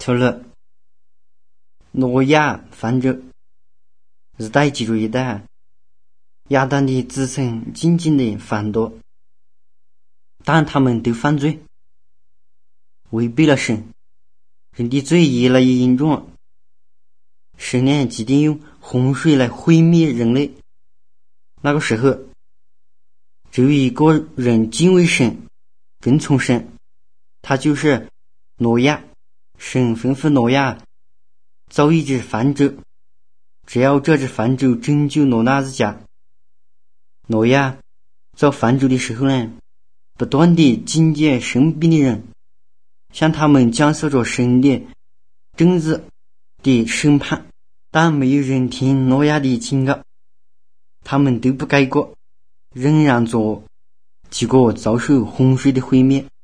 除了挪亚犯罪，一代接着一代，亚当的子孙紧紧的繁多，但他们都犯罪，违背了神，人的罪越来越严重。神呢，决定用洪水来毁灭人类。那个时候，只有一个人敬畏神，跟从神，他就是挪亚。神吩咐挪亚造一只帆舟，只要这只帆舟拯救挪亚之家。挪亚造帆舟的时候呢，不断地警戒生病的人，向他们讲述着神的正义的审判，但没有人听挪亚的警告，他们都不改过，仍然做，结果遭受洪水的毁灭。